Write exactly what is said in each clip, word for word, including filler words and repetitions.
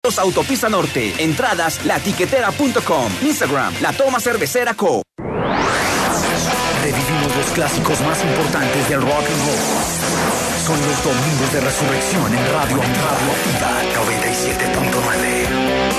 Autopista Norte. Entradas latiquetera punto com. Instagram, La Toma Cervecera Co. Revivimos los clásicos más importantes del rock and roll. Son los domingos de resurrección en Radio en Radio Vida noventa y siete punto nueve.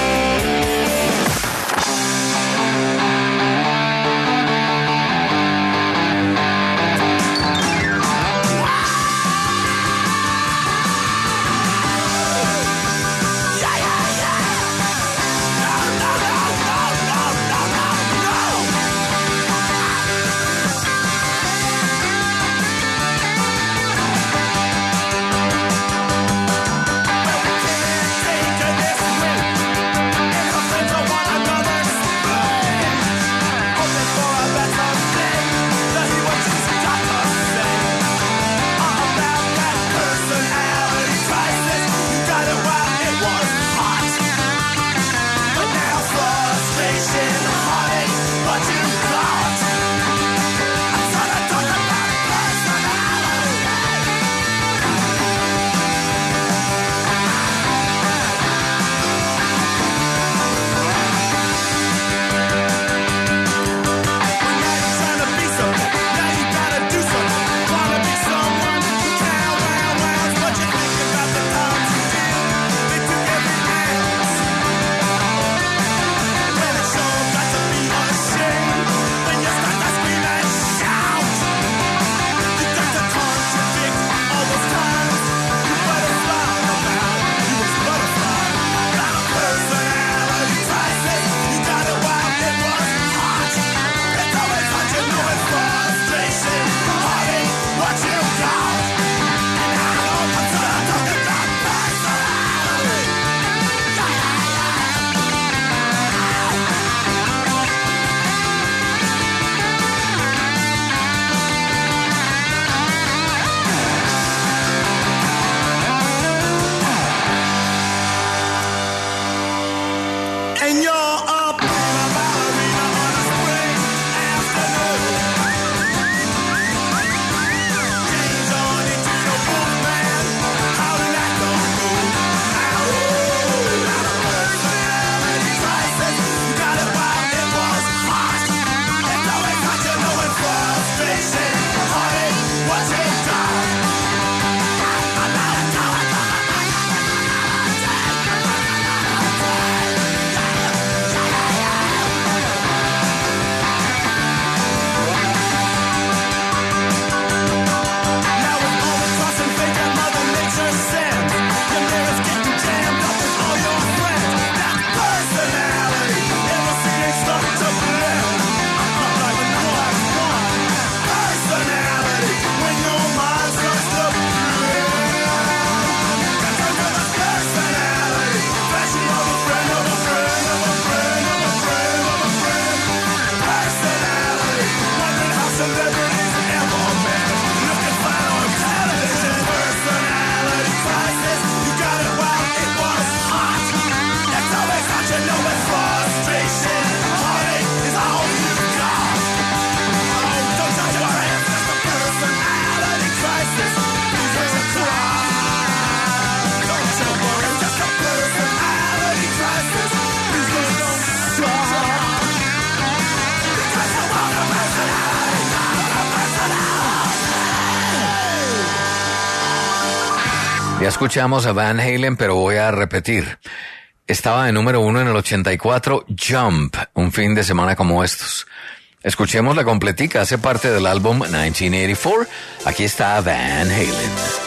Ya escuchamos a Van Halen, pero voy a repetir. Estaba de número uno en el ochenta y cuatro, Jump, un fin de semana como estos. Escuchemos la completica, hace parte del álbum mil novecientos ochenta y cuatro. Aquí está Van Halen.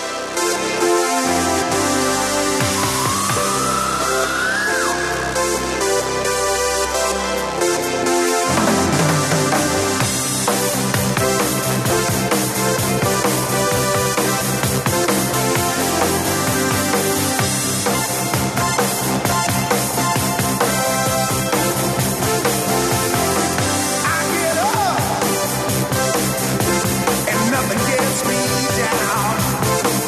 Nothing gets me down.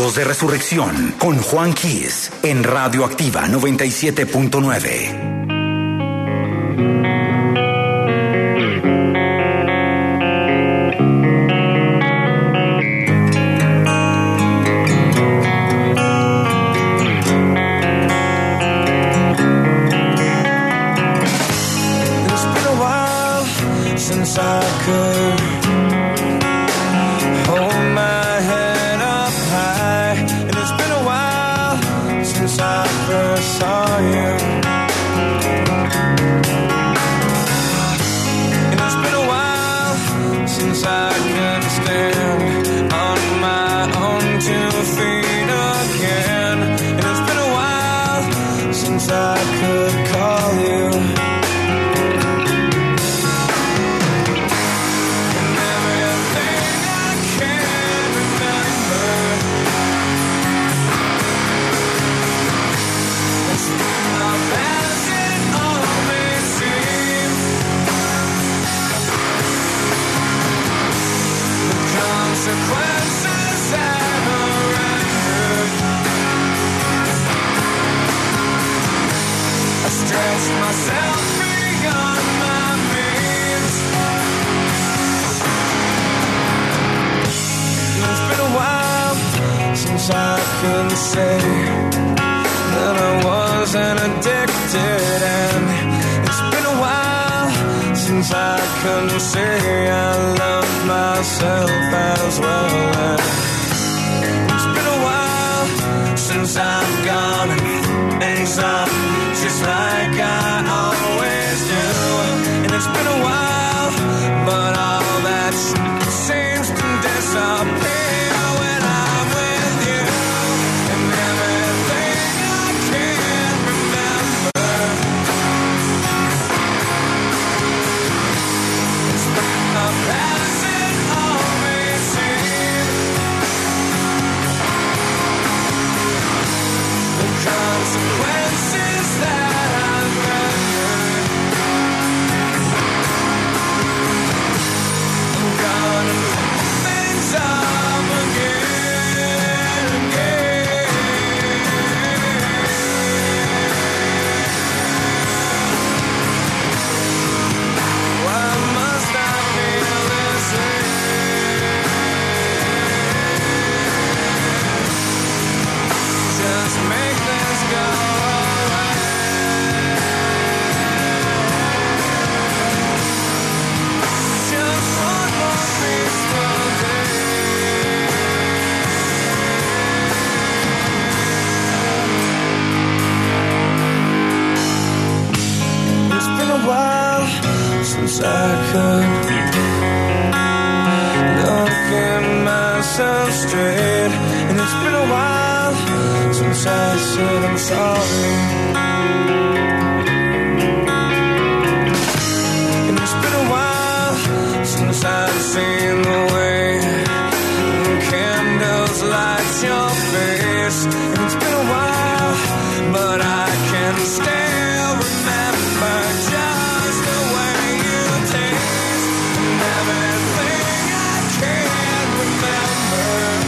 Domingos de Resurrección con Juan Quiz en Radioactiva noventa y siete punto nueve. I can say that I wasn't addicted, and it's been a while since I can say I love myself as well. And it's been a while since I've gone and things up just like I always do. And it's been a while, but all that seems to disappear. Consequences that I've rendered, I'm gonna pick things up again, again. Why must I feel this way? Just make this go away. Just one more peaceful day. It's been a while since I could look at myself straight, and it's been a while since I said I'm sorry. And it's been a while since I've seen the way candles light your face. And it's been a while, but I can still remember just the way you taste. And everything I can remember.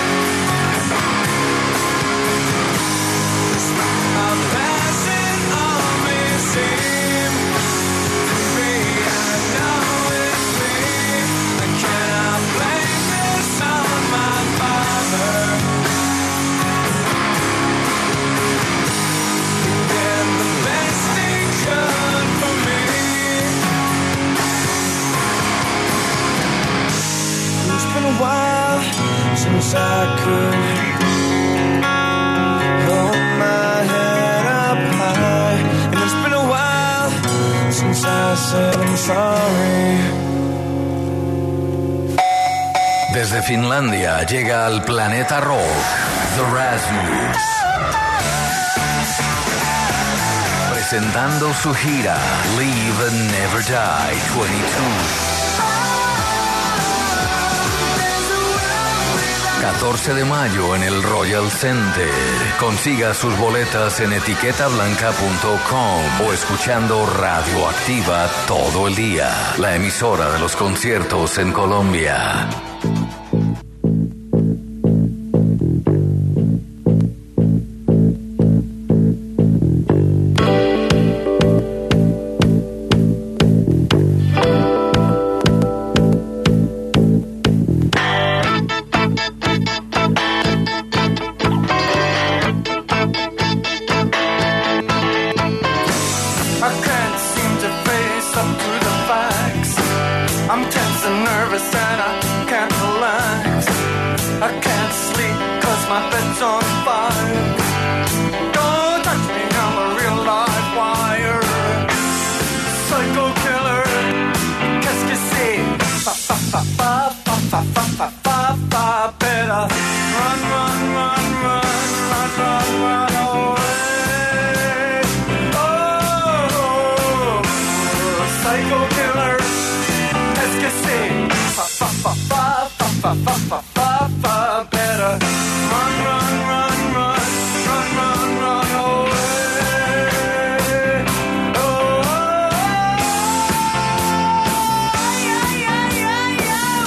Passing all may seem to be, I know it's me. I cannot blame this on my father. He did the best he could for me. It's been a while since I could hold my head up high, and it's been a while since I said I'm sorry. Desde Finlandia llega al planeta rock The Rasmus, presentando su gira Live and Never Die veintidós. catorce de mayo en el Royal Center. Consiga sus boletas en etiqueta blanca punto com o escuchando Radioactiva todo el día, la emisora de los conciertos en Colombia. psycho killer. Es que sí, fa fa fa fa fa fa fa fa fa fa. Better run, run, run, run, run, run, run away. Oh, oh, yeah, yeah, yeah, yeah.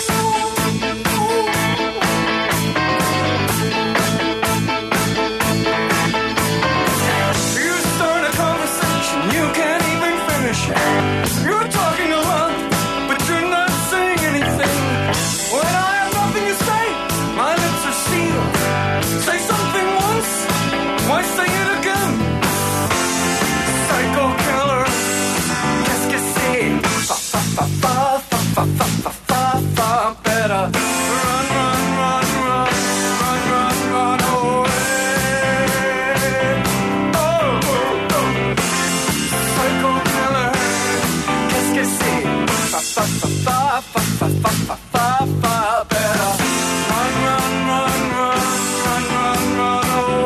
You start a conversation, you can't even finish it. You're talking a lot, but you're not saying anything. When I have nothing to say, my lips are sealed. Say something once, why say it again? Psycho killer, qu'est-ce que c'est? Fa fa fa fa fa fa fa fa fa fa. Better run, run, run, run, run, run, run away. Oh, oh, oh. Psycho killer, qu'est-ce que c'est? Fa fa fa fa fa fa fa fa fa fa. Better run, run, run, run, run, run, run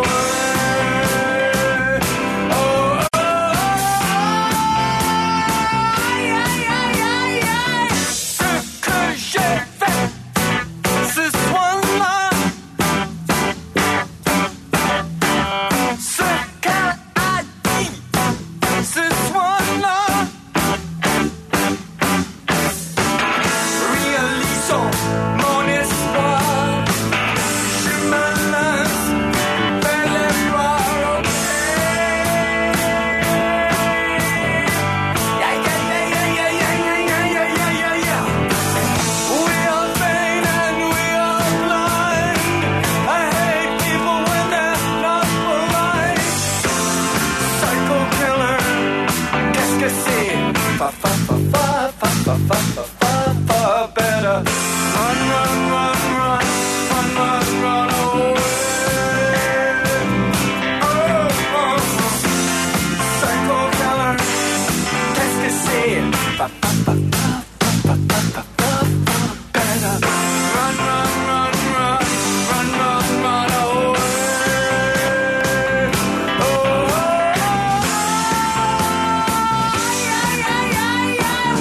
away. Oh, oh, oh. Yeah, yeah, yeah, yeah. Ce que j'ai fait ce soir-là, ce qu'a dit ce soir-là. Réalisons mon espoir. Je me lance vers les bras. Yeah, yeah, yeah, yeah, yeah, yeah, yeah, yeah, yeah, yeah, yeah. We are vain and we are blind. I hate people when they're not polite. Psycho killer, qu'est-ce que c'est? Fa fa fa fa fa fa fa fa fa fa. Better run, run, run, run, run, run, run away. Oh, oh, oh. Psycho killer, qu'est-ce que c'est? Fa fa fa fa fa fa fa fa fa. Better run, run, run, run, run, run, run away. Oh, oh, oh. Yeah, yeah, yeah, yeah.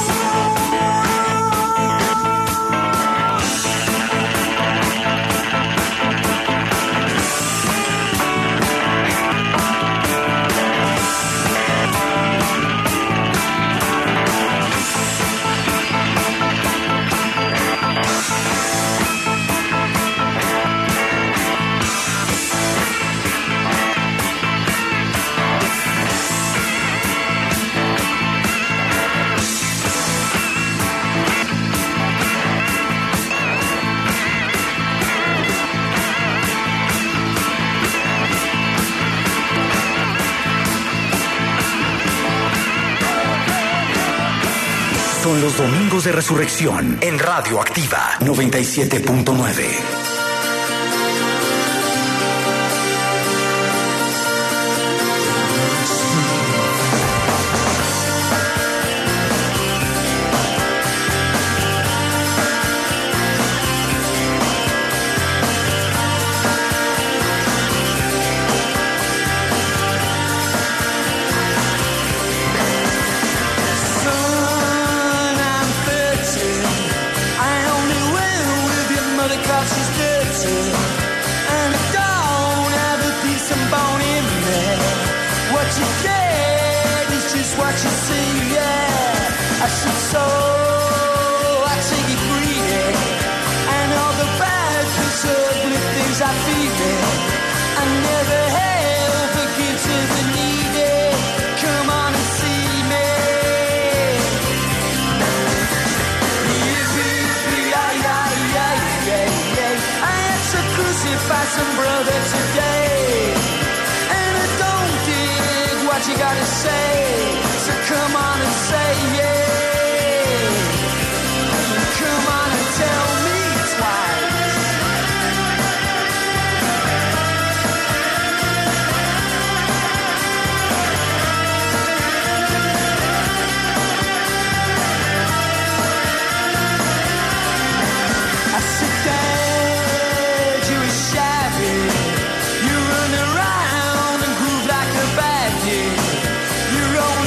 Son los domingos de resurrección en Radio Activa noventa y siete punto nueve. Son, I'm thirty. I only went with your mother 'cause she's dirty. And I don't have a decent bone in me. What you get is just what you see, yeah. I should sow, I take it greedy. And all the bad, things, ugly things I feel it. I never help but give to the needy. Come on and see me. I had to crucify some brother today, and I don't dig what you gotta say. So come on and say yeah. Come on and tell me twice. I sit there, you were shabby. You run around and groove like a baddie. You're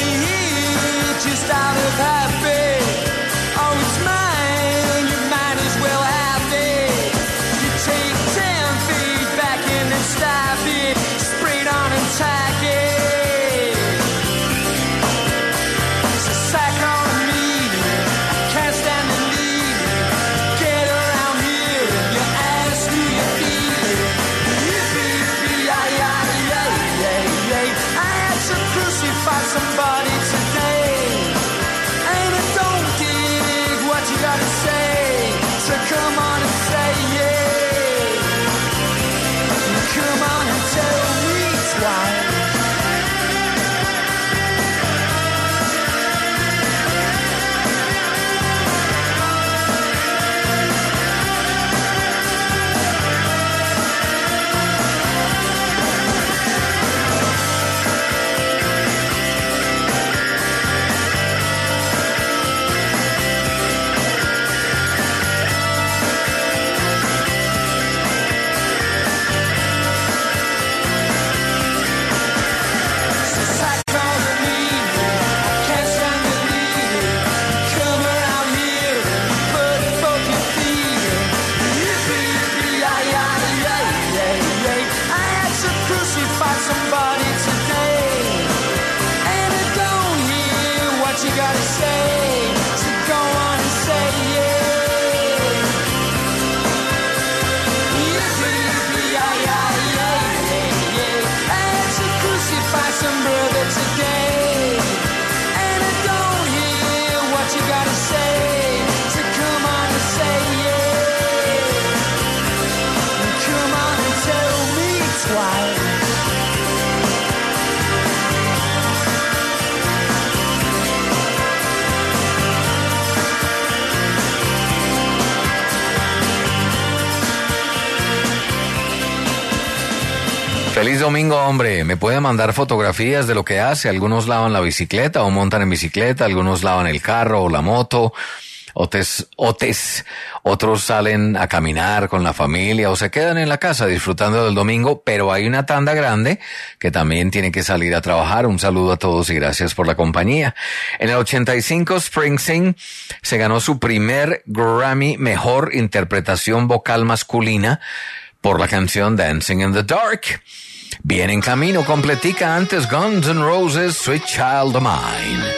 Feliz domingo, hombre. ¿Me puede mandar fotografías de lo que hace? Algunos lavan la bicicleta o montan en bicicleta, algunos lavan el carro o la moto. Otes, otes, otros salen a caminar con la familia o se quedan en la casa disfrutando del domingo, pero hay una tanda grande que también tiene que salir a trabajar. Un saludo a todos y gracias por la compañía. En el ochenta y cinco, Springsteen se ganó su primer Grammy Mejor Interpretación Vocal Masculina por la canción Dancing in the Dark. Bien en camino, completica antes Guns N' Roses, Sweet Child of Mine.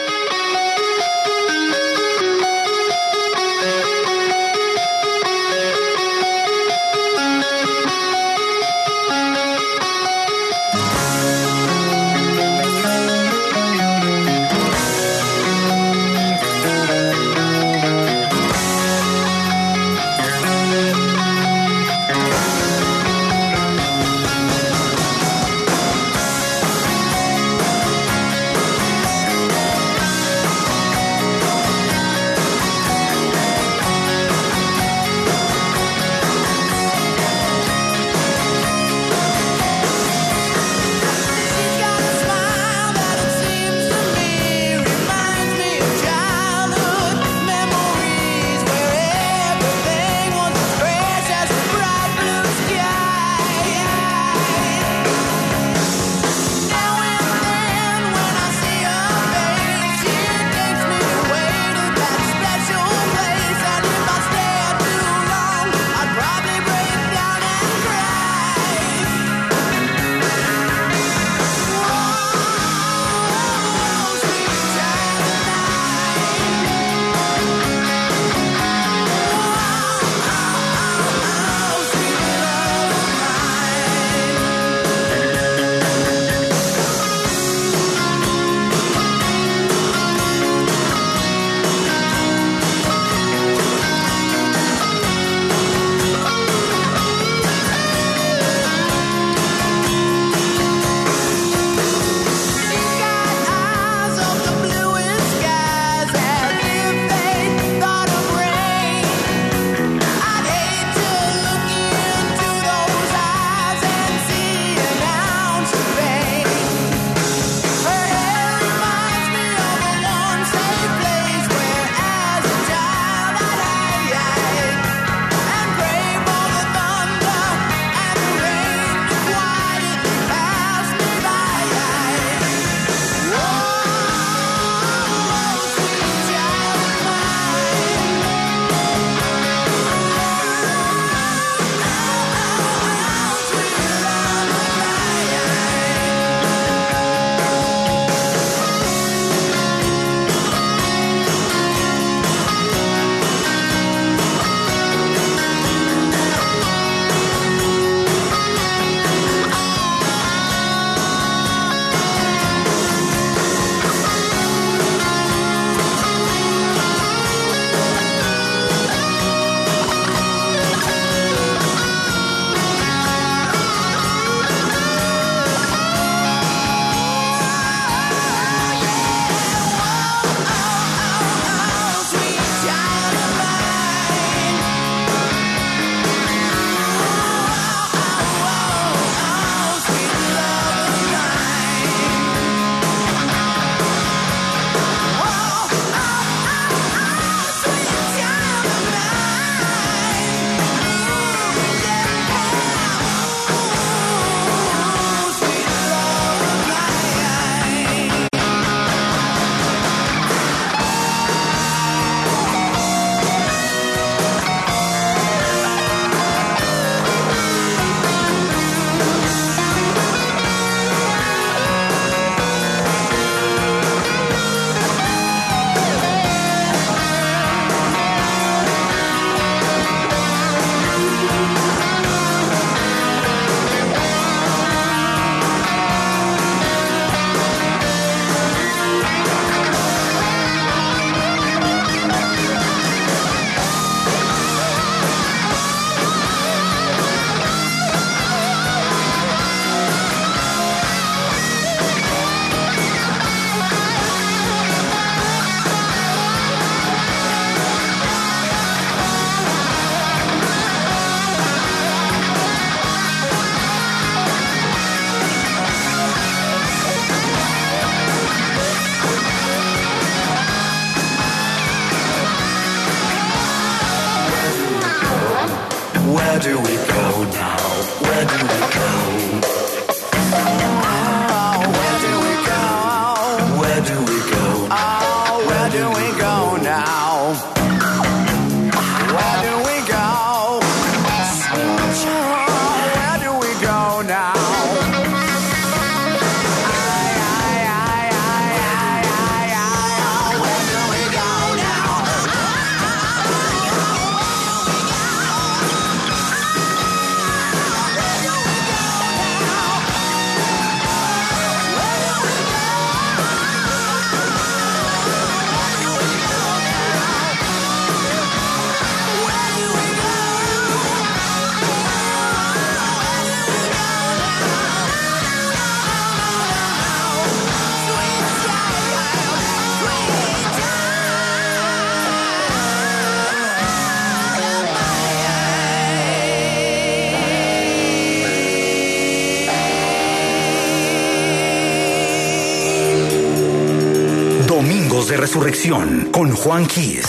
Domingos de Resurrección con Juan Quiz.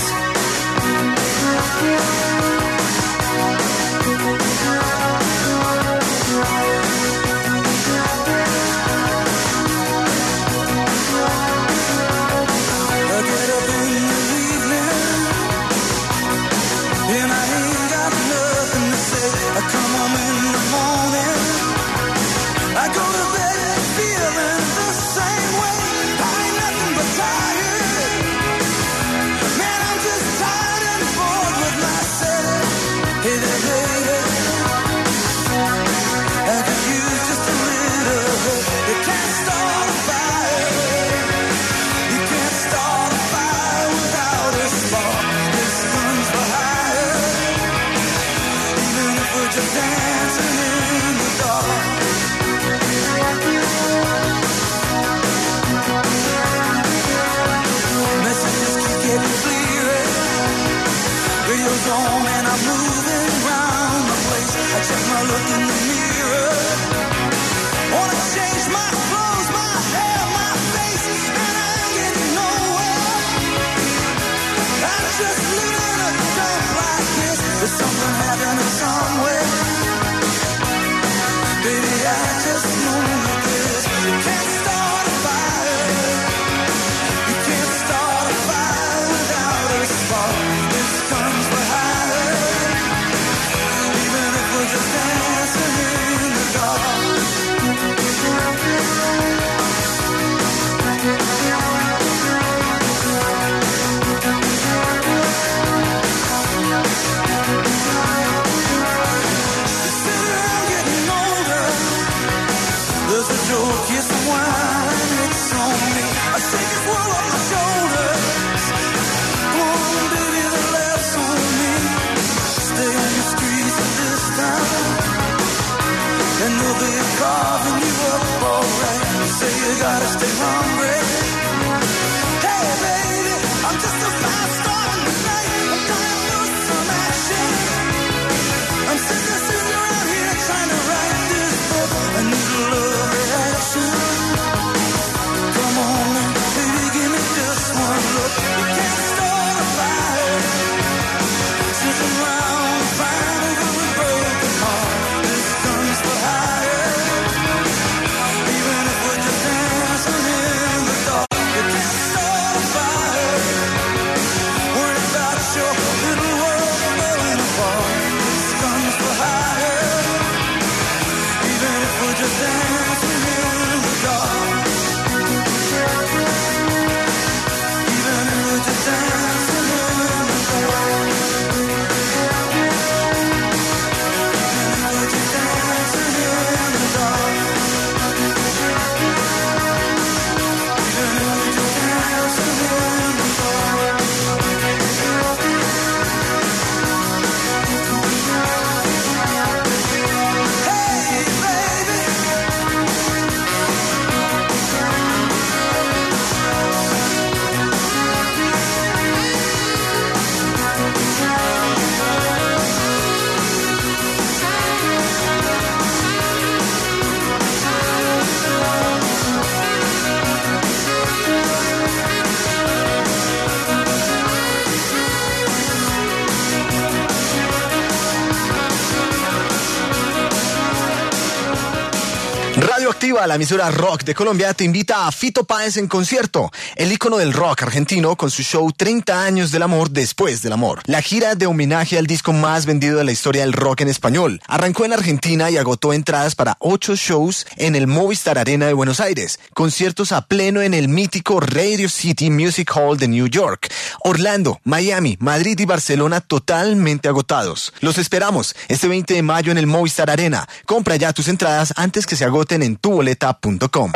Radioactiva, la emisora rock de Colombia, te invita a Fito Páez en concierto, el ícono del rock argentino con su show treinta años del amor después del amor. La gira de homenaje al disco más vendido de la historia del rock en español. Arrancó en Argentina y agotó entradas para ocho shows en el Movistar Arena de Buenos Aires, conciertos a pleno en el mítico Radio City Music Hall de New York, Orlando, Miami, Madrid y Barcelona totalmente agotados. Los esperamos este veinte de mayo en el Movistar Arena. Compra ya tus entradas antes que se agoten en tu boleta punto com.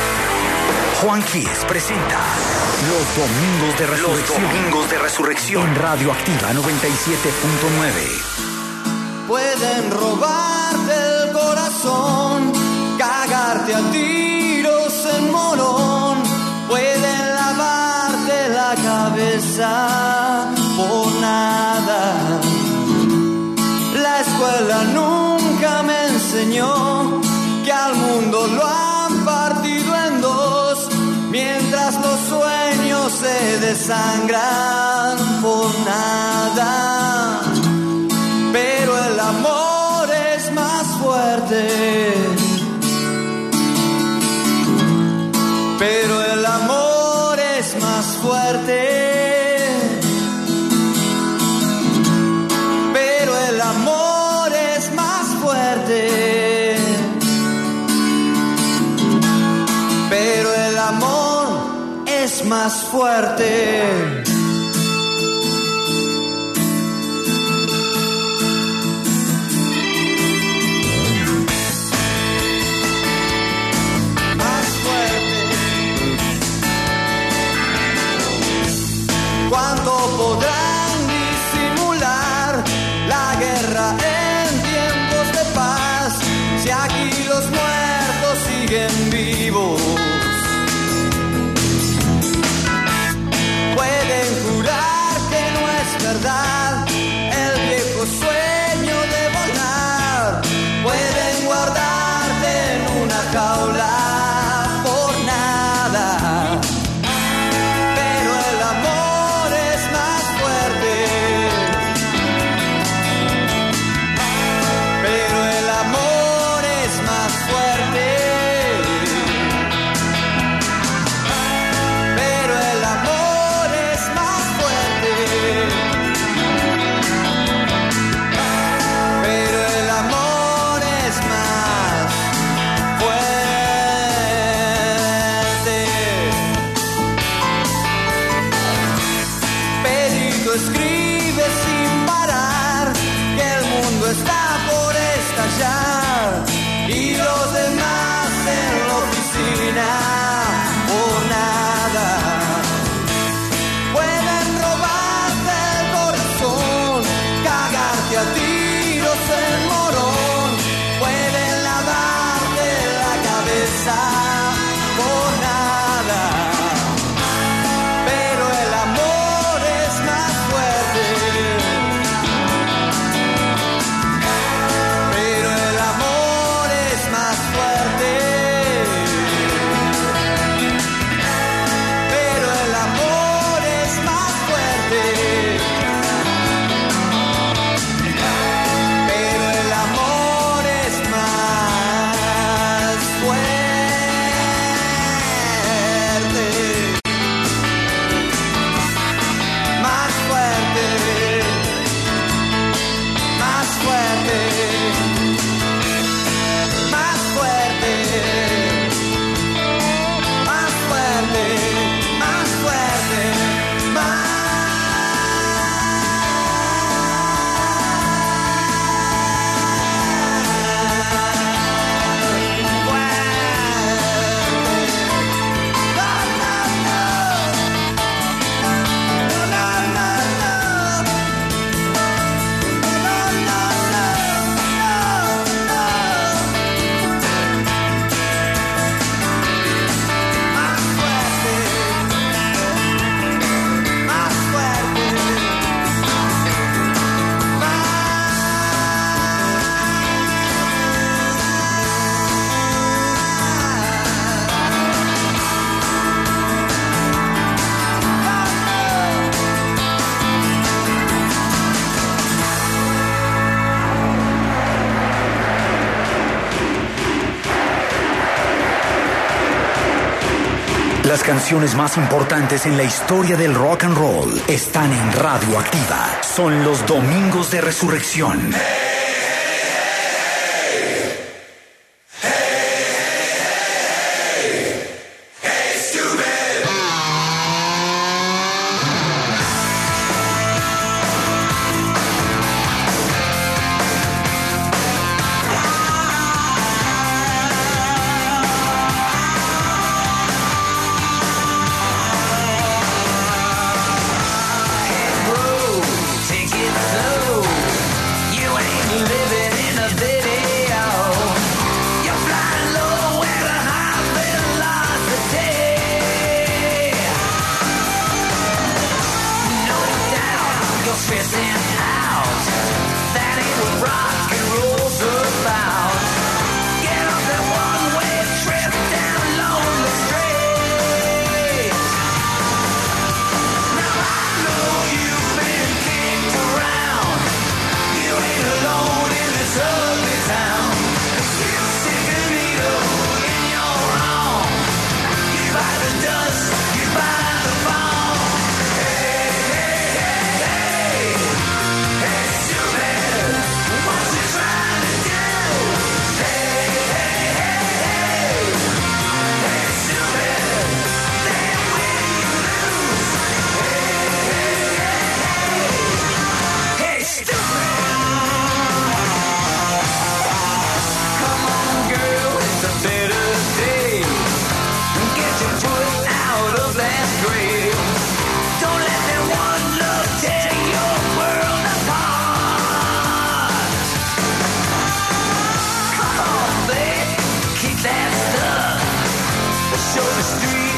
Juan Quiz presenta Los Domingos de Resurrección. Los Domingos de Resurrección en Radioactiva noventa y siete punto nueve. Pueden robarte el corazón, cagarte a tiros en Morón, pueden lavarte la cabeza por nada. La escuela nunca me enseñó que al mundo lo han partido en dos, mientras los sueños se desangran por nada, pero el amor es más fuerte. Pero el amor es más fuerte. Pero el amor es más fuerte. Pero el amor es más fuerte. ¿Cuánto podrán disimular la guerra en tiempos de paz? Si aquí los muertos siguen vivos, pueden jurar que no es verdad el viejo sueño de volar. Pueden guardarte en una jaula por nada. Escribe sin parar que el mundo está por estallar y los demás en la oficina por nada. Pueden robarte el corazón, cagarte a tiros en morón, pueden lavarte la cabeza por nada. Pero el amor es más fuerte. Pero el amor es más fuerte. Pero el amor es más fuerte. Pero el amor es más fuerte. Más fuerte, más fuerte, más fuerte, más fuerte, más fuerte, más. Las canciones más importantes en la historia del rock and roll están en Radio Activa. Son los Domingos de Resurrección. Take it slow. You ain't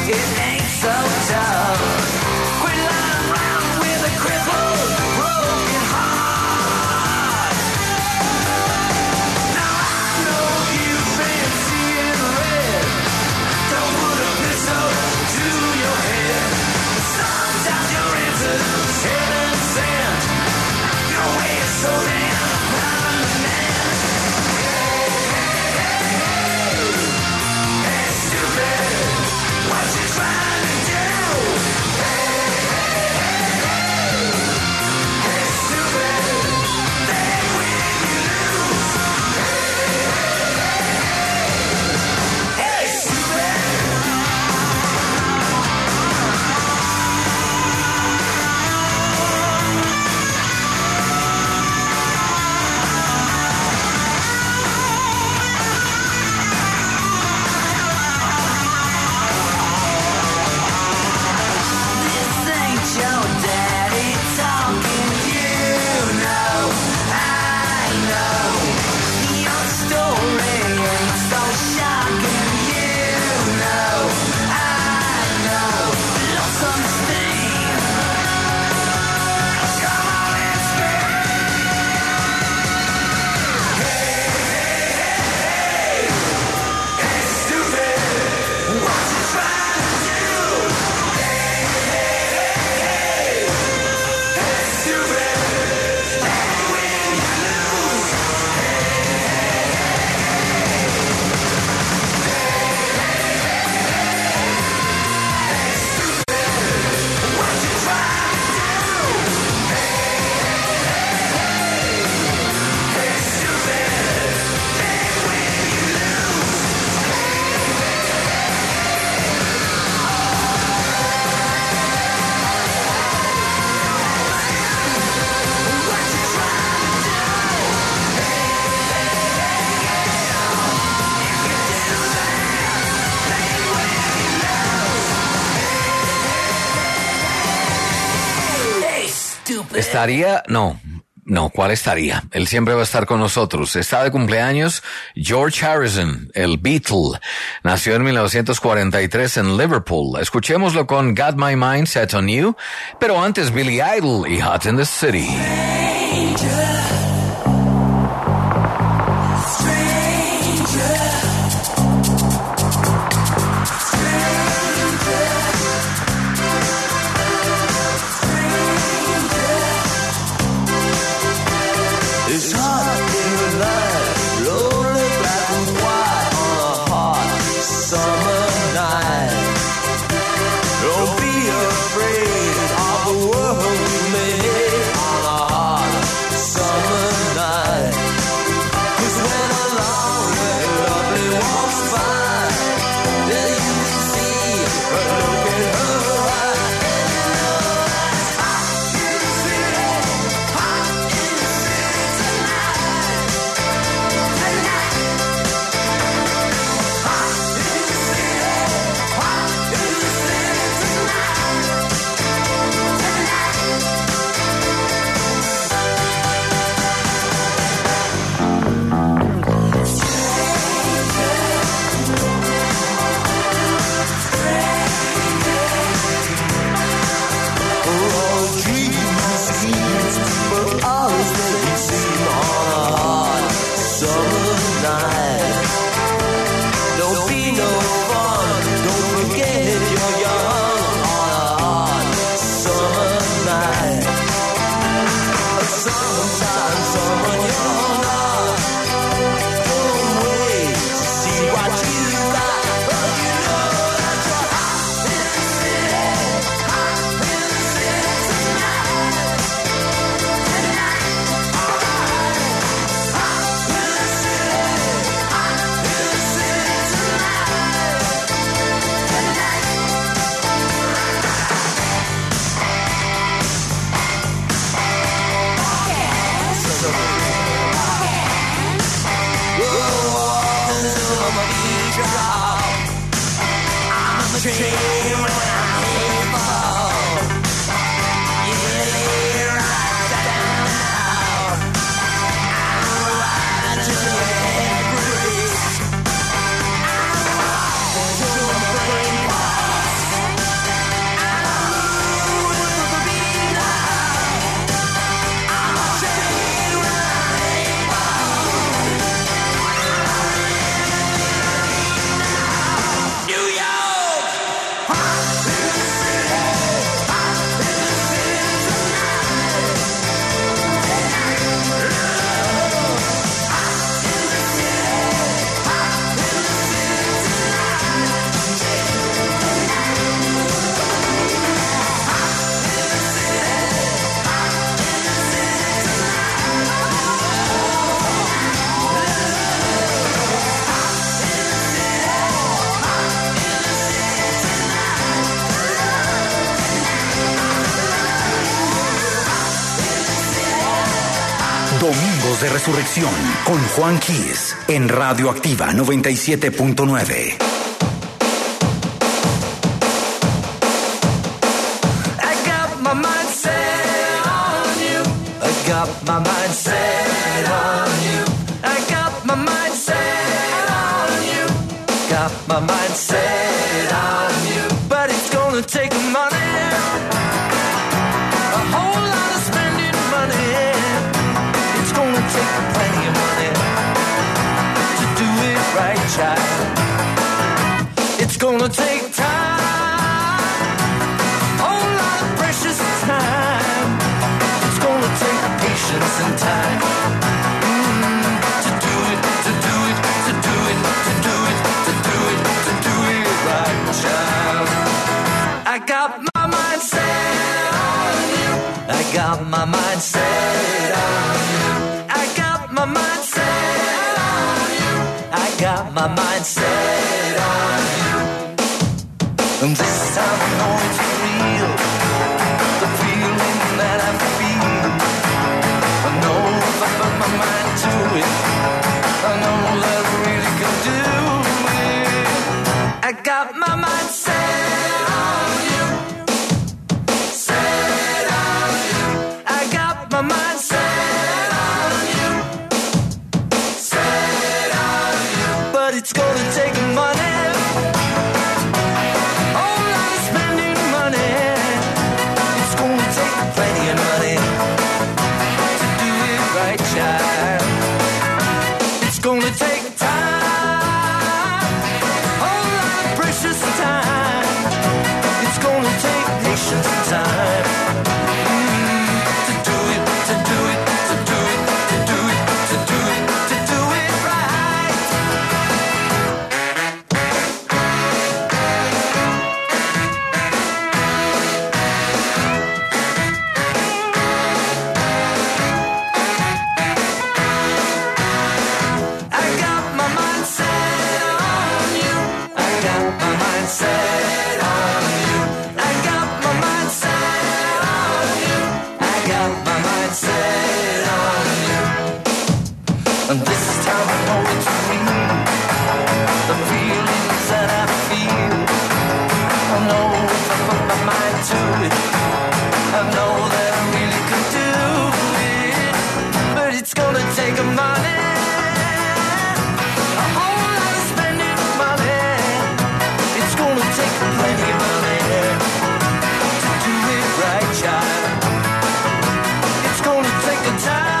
it ain't so tough. Quit lying around with a crippled, broken heart. Now I know you've been seeing red. Don't put a pistol to your head. Sometimes your answer is heaven sent. Your way is so damn permanent. Hey, hey, hey, hey, stupid, what you trying to do? Hey, hey, hey, hey, stupid, then when you lose. Hey, hey, hey, hey, stupid. This ain't your daddy talking, you know, I know. Your story ain't so shocking, you know, I know. Lonesome Steve, come on and scream. Hey, hey, hey, hey, stupid, what you trying to do? Hey, hey, hey, hey, stupid, then when you lose. Hey, hey, hey, hey, stupid, what you trying to do? Hey, hey, hey, stupid, then when you lose. What you trying to do? Hey, stupid. Estaría, no, no, ¿cuál estaría? Él siempre va a estar con nosotros. Está de cumpleaños George Harrison, el Beatle. Nació en mil novecientos cuarenta y tres en Liverpool. Escuchémoslo con Got My Mind Set on You, pero antes Billy Idol y Hot in the City. It's hot in the night, lonely black and white on a hot summer night. Don't be afraid of the world we made on a hot summer Domingos de Resurrección con Juan Quiz en Radio Activa noventa y siete punto nueve. My mind set on you. I got my mind set on you. I got my mind set on you. Got my mind set on you. But it's gonna take money, a whole lot of spending money. It's gonna take plenty of money to do it right, child. It's gonna take time. Time. It's gonna take patience and time mm, to do it, to do it, to do it, to do it, to do it, to do it right, child. I got my mind set on you. I got my mind set on you. I got my mind set on you. I got my mind set on you. And this time I know it's real. The feeling that I feel, I know if I put my mind to it, I know that I really can do it. I got my mind set on you, set on you. I got my mind set on you, set on you. But it's gonna take money. It's gonna take time, a lot of precious time. It's gonna take patience and time mm, to do it, to do it, to do it, to do it, to do it, to do it right. And this time I know it's real. The feelings that I feel, I know if I put my mind to it, I know that I really can do it. But it's gonna take money, a whole lot of spending money. It's gonna take plenty of money to do it right, child. It's gonna take a time.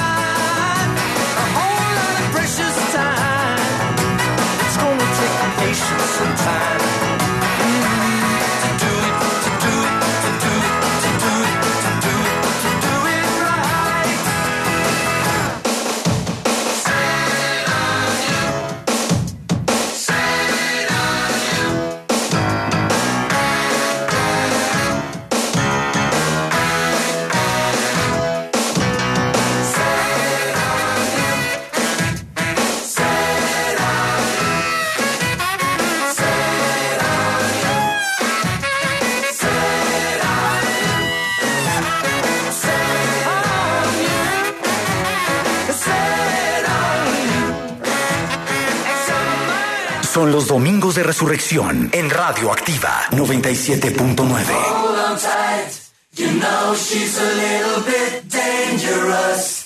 Patience and time mm, to do it, to do it, to do it, to do it, to do it, to do it right. Set on you, set on you. Set on you, set on you. Son los Domingos de Resurrección en Radio Activa noventa y siete punto nueve. Hold on tight, you know she's a little bit dangerous.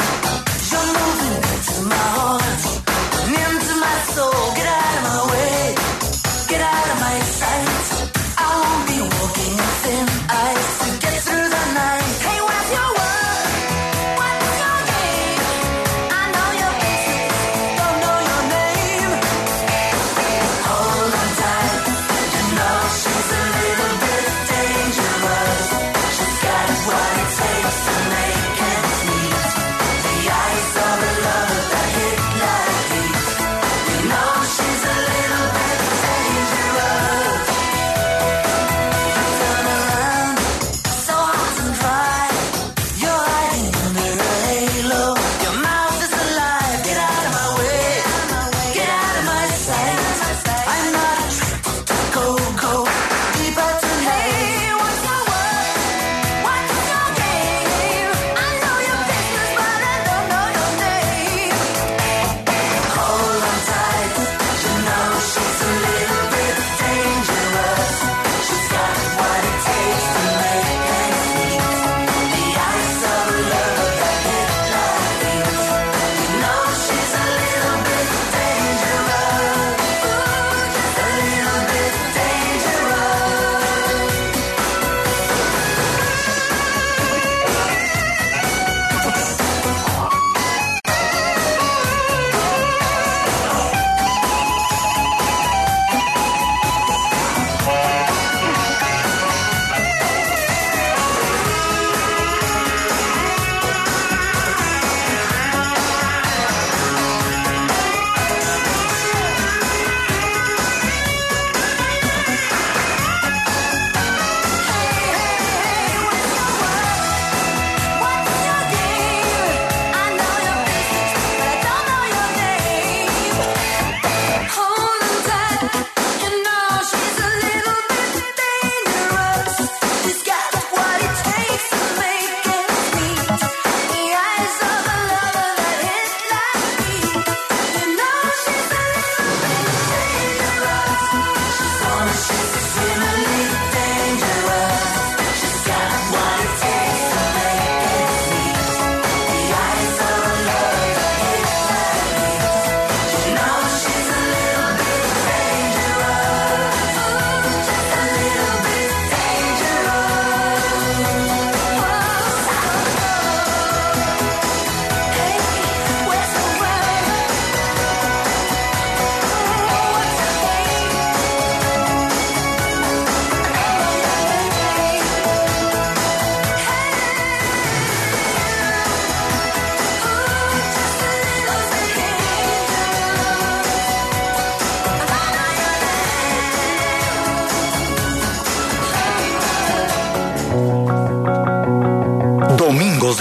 Into my soul, get out of my way.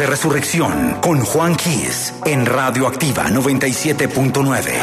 de Resurrección con Juan Keys en Radioactiva noventa y siete punto nueve.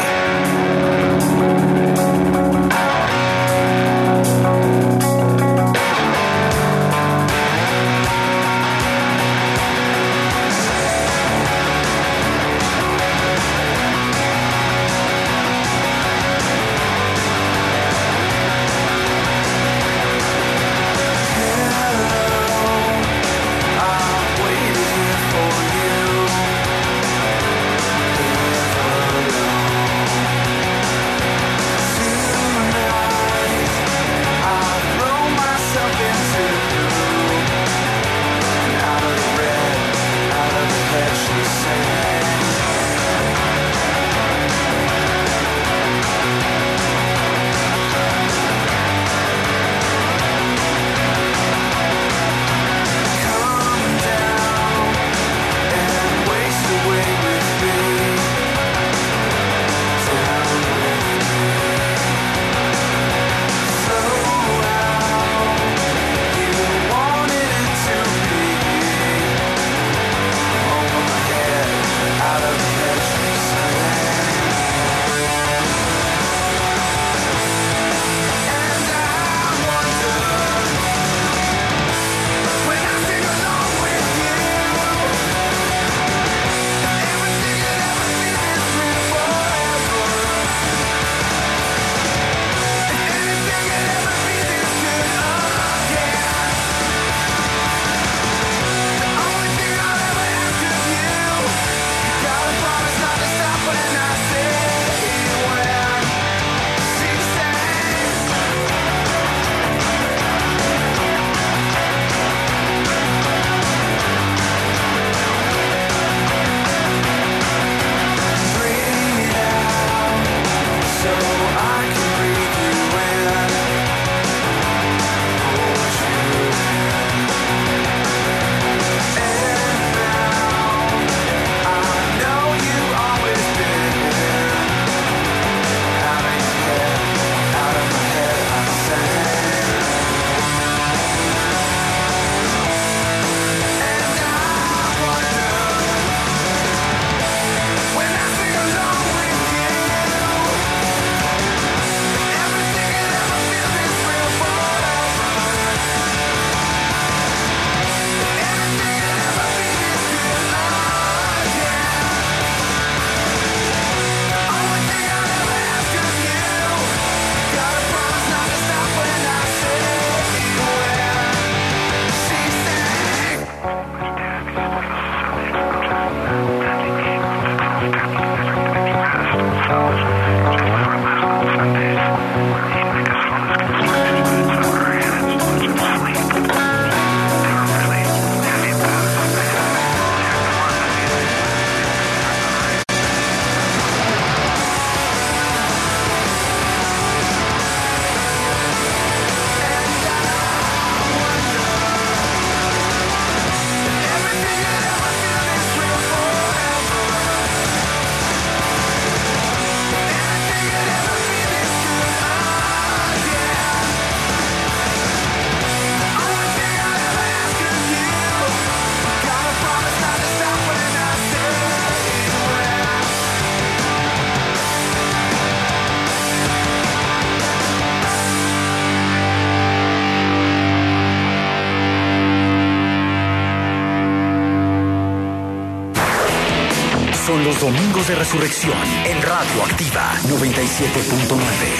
Son los domingos de Resurrección en Radioactiva noventa y siete punto nueve.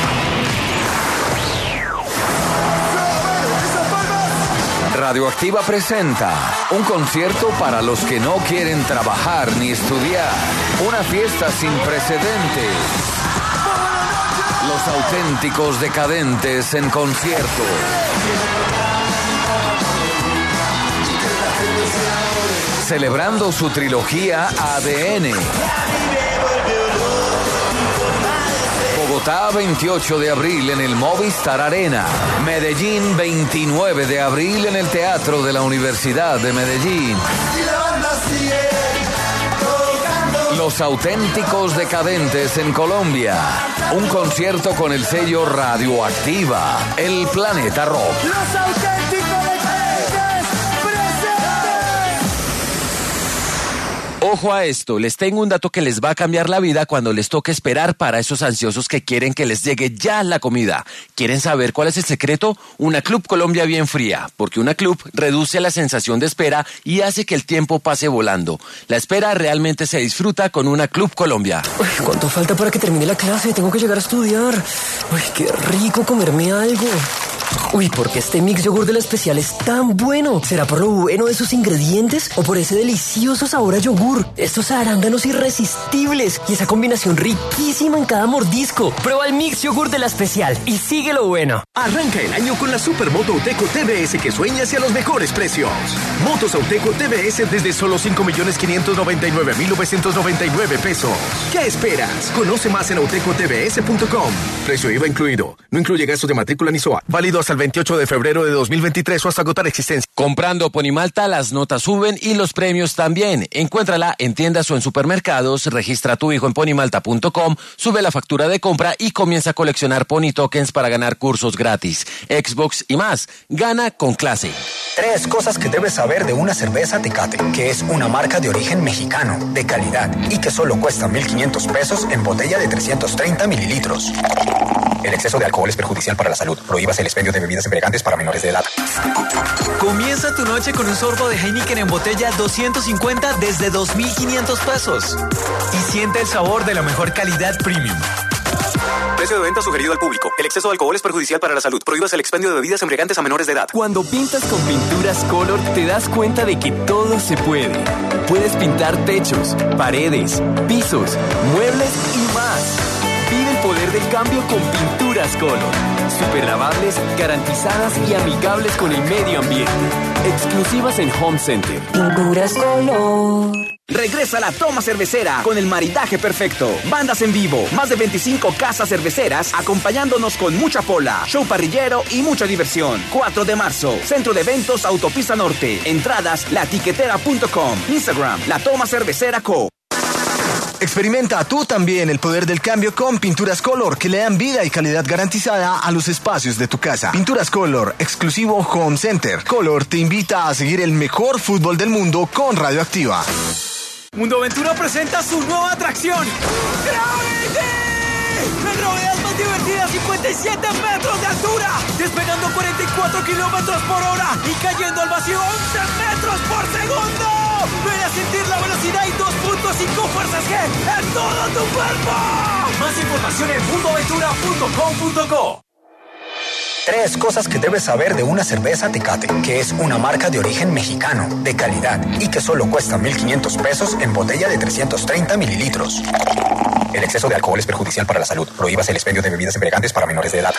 Radioactiva presenta un concierto para los que no quieren trabajar ni estudiar. Una fiesta sin precedentes. Los auténticos decadentes en concierto. Celebrando su trilogía A D N. Bogotá, veintiocho de abril en el Movistar Arena. Medellín, veintinueve de abril en el Teatro de la Universidad de Medellín. Los auténticos decadentes en Colombia. Un concierto con el sello Radioactiva. El Planeta Rock. Los auténticos decadentes presentes. Ojo a esto, les tengo un dato que les va a cambiar la vida cuando les toque esperar para esos ansiosos que quieren que les llegue ya la comida. ¿Quieren saber cuál es el secreto? Una Club Colombia bien fría, porque una Club reduce la sensación de espera y hace que el tiempo pase volando. La espera realmente se disfruta con una Club Colombia. Uy, ¿cuánto falta para que termine la clase? Tengo que llegar a estudiar. Uy, qué rico comerme algo. Uy, ¿por qué este mix yogur de la especial es tan bueno? ¿Será por lo bueno de sus ingredientes o por ese delicioso sabor a yogur? Estos arándanos irresistibles y esa combinación riquísima en cada mordisco. Prueba el mix yogur de la especial y sigue lo bueno. Arranca el año con la Supermoto Auteco T V S que sueña hacia los mejores precios. Motos Auteco T V S desde solo cinco millones quinientos noventa y nueve mil novecientos noventa y nueve pesos. ¿Qué esperas? Conoce más en auteco t v s punto com. Precio I V A incluido. No incluye gastos de matrícula ni S O A. Válido hasta el veintiocho de febrero de dos mil veintitrés o hasta agotar existencia. Comprando Ponimalta, las notas suben y los premios también. Encuéntrala en tiendas o en supermercados, registra a tu hijo en ponimalta punto com, sube la factura de compra y comienza a coleccionar Pony Tokens para ganar cursos gratis, Xbox y más. Gana con clase. Tres cosas que debes saber de una cerveza Tecate, que es una marca de origen mexicano, de calidad y que solo cuesta mil quinientos pesos en botella de trescientos treinta mililitros. El exceso de alcohol es perjudicial para la salud. Prohíbas el expendio de bebidas embriagantes para menores de edad. Comienza tu noche con un sorbo de Heineken en botella doscientos cincuenta desde dos mil quinientos pesos. Y siente el sabor de la mejor calidad premium. Precio de venta sugerido al público. El exceso de alcohol es perjudicial para la salud. Prohíbas el expendio de bebidas embriagantes a menores de edad. Cuando pintas con Pinturas Color, te das cuenta de que todo se puede. Puedes pintar techos, paredes, pisos, muebles y más. Vive el poder del cambio con Pinturas Color. Super lavables, garantizadas y amigables con el medio ambiente. Exclusivas en Home Center. Pinturas Color. Regresa la toma cervecera con el maridaje perfecto. Bandas en vivo, más de veinticinco casas cerveceras acompañándonos con mucha pola, show parrillero y mucha diversión. cuatro de marzo, Centro de Eventos Autopista Norte. Entradas la tiquetera punto com. Instagram, La Toma Cervecera Co. Experimenta tú también el poder del cambio con Pinturas Color, que le dan vida y calidad garantizada a los espacios de tu casa. Pinturas Color, exclusivo Home Center. Color te invita a seguir el mejor fútbol del mundo con Radioactiva. Mundo Aventura presenta su nueva atracción. ¡Gravity! La gravedad más divertida, cincuenta y siete metros de altura, despegando cuarenta y cuatro kilómetros por hora y cayendo al vacío once metros por segundo. Ven a sentir la velocidad y dos punto cinco fuerzas G en todo tu cuerpo. Más información en mundo aventura punto com punto co. Tres cosas que debes saber de una cerveza Tecate, que es una marca de origen mexicano, de calidad y que solo cuesta mil quinientos pesos en botella de trescientos treinta mililitros. El exceso de alcohol es perjudicial para la salud. Prohíbas el expendio de bebidas embriagantes para menores de edad.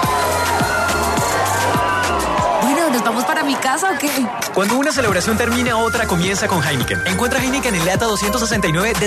Bueno, ¿nos vamos para mi casa o qué? Cuando una celebración termina, otra comienza con Heineken. Encuentra Heineken en lata doscientos sesenta y nueve